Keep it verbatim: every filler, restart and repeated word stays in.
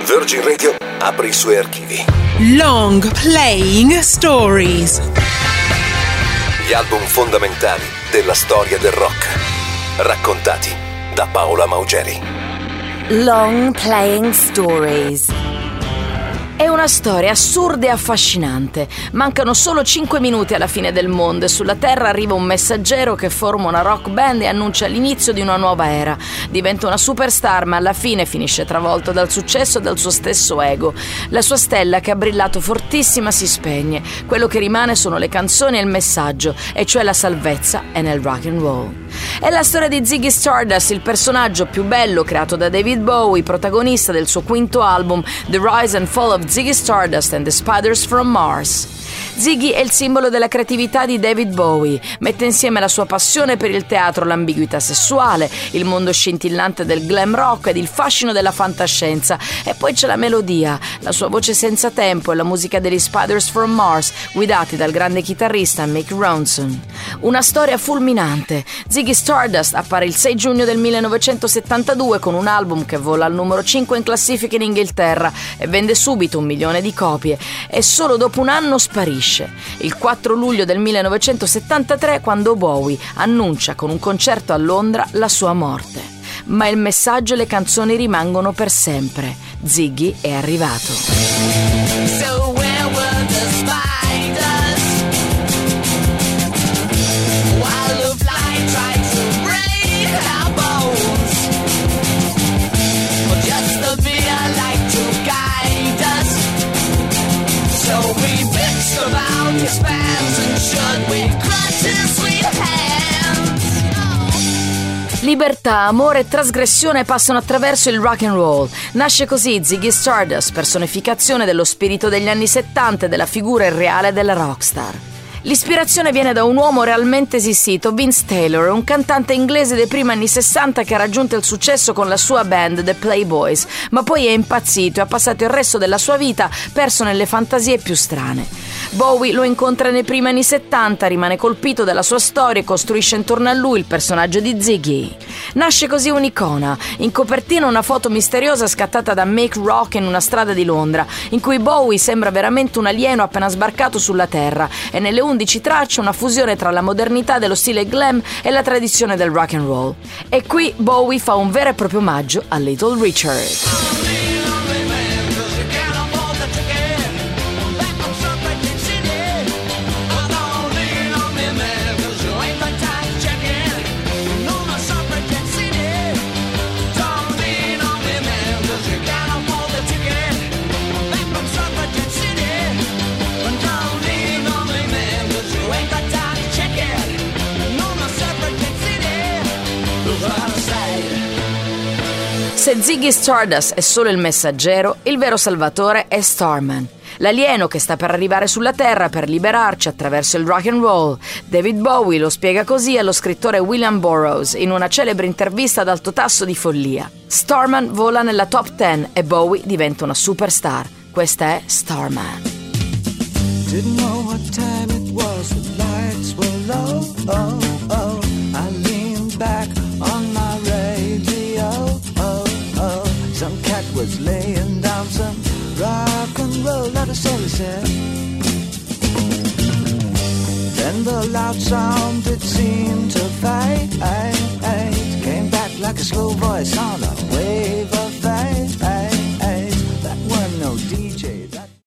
Virgin Radio apre i suoi archivi. Long Playing Stories. Gli album fondamentali della storia del rock, raccontati da Paola Maugeri. Long Playing Stories. È una storia assurda e affascinante. Mancano solo cinque minuti alla fine del mondo e sulla Terra arriva un messaggero che forma una rock band e annuncia l'inizio di una nuova era. Diventa una superstar, ma alla fine finisce travolto dal successo e dal suo stesso ego. La sua stella, che ha brillato fortissima, si spegne. Quello che rimane sono le canzoni e il messaggio, e cioè la salvezza è nel rock and roll. È la storia di Ziggy Stardust, il personaggio più bello creato da David Bowie, protagonista del suo quinto album The Rise and Fall of Ziggy Stardust and the Spiders from Mars. Ziggy è il simbolo della creatività di David Bowie. Mette insieme la sua passione per il teatro, l'ambiguità sessuale, il mondo scintillante del glam rock ed il fascino della fantascienza. E poi c'è la melodia, la sua voce senza tempo e la musica degli Spiders from Mars, guidati dal grande chitarrista Mick Ronson. Una storia fulminante. Ziggy Stardust appare il sei giugno del millenovecentosettantadue con un album che vola al numero cinque in classifica in Inghilterra e vende subito un milione di copie, e solo dopo un anno sparisce. Il quattro luglio del millenovecentosettantatré, quando Bowie annuncia con un concerto a Londra la sua morte. Ma il messaggio e le canzoni rimangono per sempre. Ziggy è arrivato. So where were the spiders? While the fly tried to break our bones, or just the fear like to guide us. So we bitched about his fans, and should we crush his sweet hands? Libertà, amore e trasgressione passano attraverso il rock and roll. Nasce così Ziggy Stardust, personificazione dello spirito degli anni settanta e della figura irreale della rockstar. L'ispirazione viene da un uomo realmente esistito, Vince Taylor, un cantante inglese dei primi anni sessanta che ha raggiunto il successo con la sua band The Playboys, ma poi è impazzito e ha passato il resto della sua vita perso nelle fantasie più strane. Bowie lo incontra nei primi anni settanta, rimane colpito dalla sua storia e costruisce intorno a lui il personaggio di Ziggy. Nasce così un'icona. In copertina una foto misteriosa scattata da Make Rock in una strada di Londra, in cui Bowie sembra veramente un alieno appena sbarcato sulla Terra, e nelle undici tracce una fusione tra la modernità dello stile glam e la tradizione del rock and roll. E qui Bowie fa un vero e proprio omaggio a Little Richard. Se Ziggy Stardust è solo il messaggero, il vero salvatore è Starman, l'alieno che sta per arrivare sulla Terra per liberarci attraverso il rock and roll. David Bowie lo spiega così allo scrittore William Burroughs in una celebre intervista ad alto tasso di follia. Starman vola nella top dieci e Bowie diventa una superstar. Questa è Starman. Didn't know what time it was, the lights were low, oh, oh. I leaned back on my radio, oh, oh. Some cat was laying down some rock and roll, let us all said. Then the loud sound, it seemed to fade, came back like a slow voice on a wave of fate. That weren't no D J.